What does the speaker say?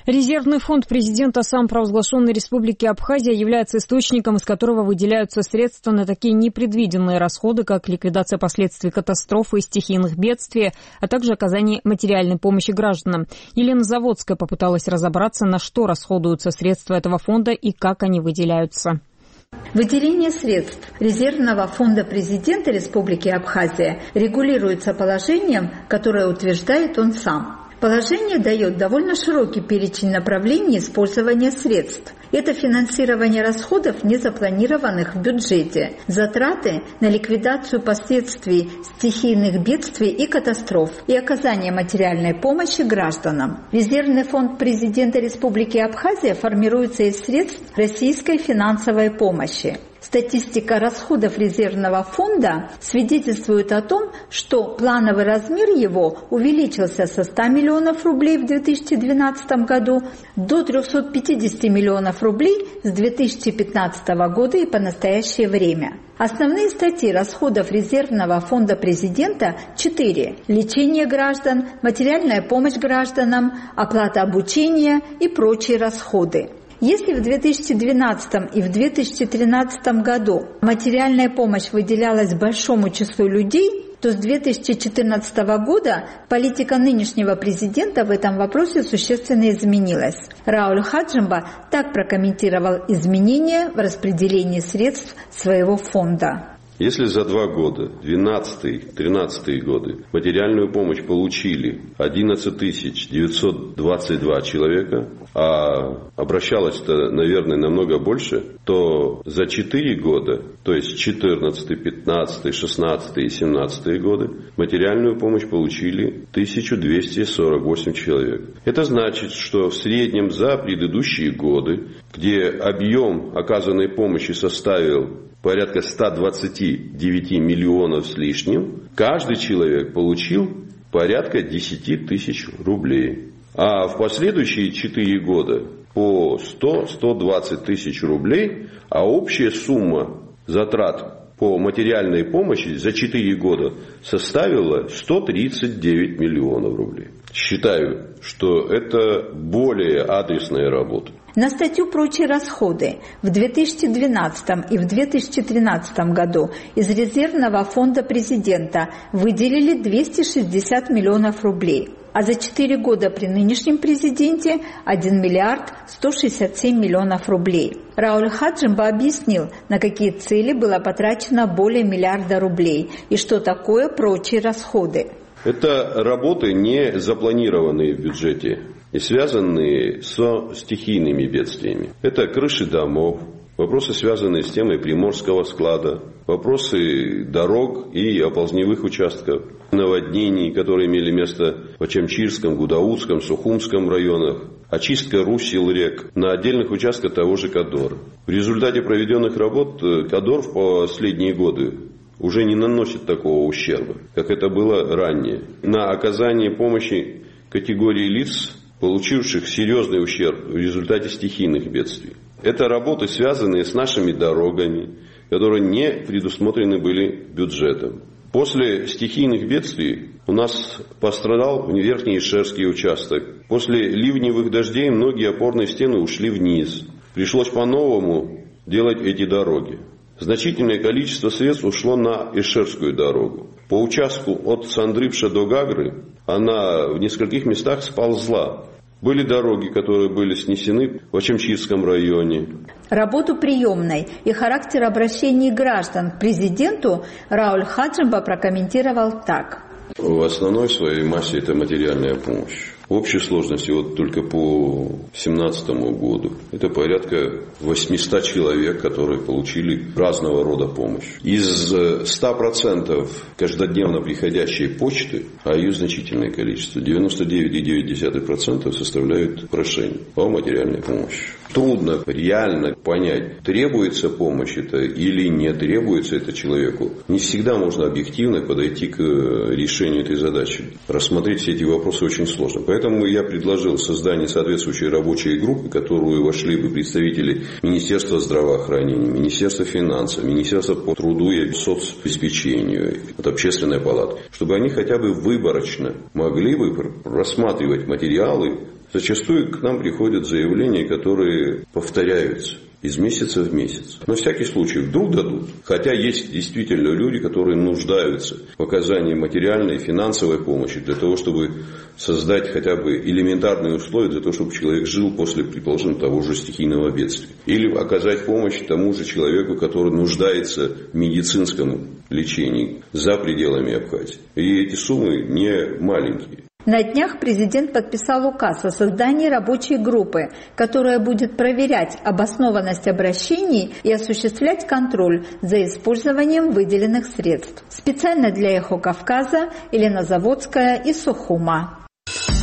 Резервный фонд президента самопровозглашенной Республики Абхазия является источником, из которого выделяются средства на такие непредвиденные расходы, как ликвидация последствий катастрофы и стихийных бедствий, а также оказание материальной помощи гражданам. Елена Заводская попыталась разобраться, на что расходуются средства этого фонда и как они выделяются. Выделение средств Резервного фонда президента Республики Абхазия регулируется положением, которое утверждает он сам. Положение дает довольно широкий перечень направлений использования средств. Это финансирование расходов, не запланированных в бюджете, затраты на ликвидацию последствий стихийных бедствий и катастроф и оказание материальной помощи гражданам. Резервный фонд президента Республики Абхазия формируется из средств российской финансовой помощи. Статистика расходов резервного фонда свидетельствует о том, что плановый размер его увеличился со 100 миллионов рублей в 2012 году до 350 миллионов рублей с 2015 года и по настоящее время. Основные статьи расходов резервного фонда президента 4: лечение граждан, материальная помощь гражданам, оплата обучения и прочие расходы. Если в 2012 и в 2013 году материальная помощь выделялась большому числу людей, то с 2014 года политика нынешнего президента в этом вопросе существенно изменилась. Рауль Хаджимба так прокомментировал изменения в распределении средств своего фонда. Если за 2 года, 12-13 годы, материальную помощь получили 11 922 человека, а обращалось-то, наверное, намного больше, то за 4 года, то есть 14, 15, 16 и 17 годы, материальную помощь получили 1248 человек. Это значит, что в среднем за предыдущие годы, где объем оказанной помощи составил порядка 129 миллионов с лишним, каждый человек получил порядка 10 тысяч рублей. А в последующие 4 года по 100-120 тысяч рублей, а общая сумма затрат по материальной помощи за 4 года составила 139 миллионов рублей. Считаю, что это более адресная работа. На статью «Прочие расходы» в 2012 и в 2013 году из Резервного фонда президента выделили 260 миллионов рублей, а за 4 года при нынешнем президенте 1 миллиард 167 миллионов рублей. Рауль Хаджимба объяснил, на какие цели было потрачено более миллиарда рублей и что такое прочие расходы. Это работы, не запланированные в бюджете и связанные со стихийными бедствиями. Это крыши домов, вопросы, связанные с темой Приморского склада, вопросы дорог и оползневых участков, наводнений, которые имели место в Ачамчирском, Гудаутском, Сухумском районах, очистка русел рек на отдельных участках того же Кадора. В результате проведенных работ Кадор в последние годы уже не наносит такого ущерба, как это было ранее. На оказание помощи категории лиц, получивших серьезный ущерб в результате стихийных бедствий. Это работы, связанные с нашими дорогами, которые не предусмотрены были бюджетом. После стихийных бедствий у нас пострадал Верхний Ишерский участок. После ливневых дождей многие опорные стены ушли вниз. Пришлось по-новому делать эти дороги. Значительное количество средств ушло на Ишерскую дорогу. По участку от Сандрыпша до Гагры она в нескольких местах сползла. Были дороги, которые были снесены в Ачамчирском районе. Работу приемной и характер обращений граждан к президенту Рауль Хаджимба прокомментировал так. В основной своей массе это материальная помощь. В общей сложности вот только по 2017 году это порядка 800 человек, которые получили разного рода помощь. Из 100% каждодневно приходящей почты, а ее значительное количество, 99,9% составляют прошения о материальной помощи. Трудно реально понять, требуется помощь это или не требуется это человеку. Не всегда можно объективно подойти к решению этой задачи. Рассмотреть все эти вопросы очень сложно. Поэтому я предложил создание соответствующей рабочей группы, в которую вошли бы представители Министерства здравоохранения, Министерства финансов, Министерства по труду и соцобеспечению, от Общественной палаты, чтобы они хотя бы выборочно могли бы рассматривать материалы, Зачастую к нам приходят заявления, которые повторяются из месяца в месяц. На всякий случай вдруг дадут. Хотя есть действительно люди, которые нуждаются в оказании материальной и финансовой помощи для того, чтобы создать хотя бы элементарные условия для того, чтобы человек жил после, предположим, того же стихийного бедствия. Или оказать помощь тому же человеку, который нуждается в медицинском лечении за пределами Абхазии. И эти суммы не маленькие. На днях президент подписал указ о создании рабочей группы, которая будет проверять обоснованность обращений и осуществлять контроль за использованием выделенных средств. Специально для «Эхо Кавказа» Елена Заводская из Сухума.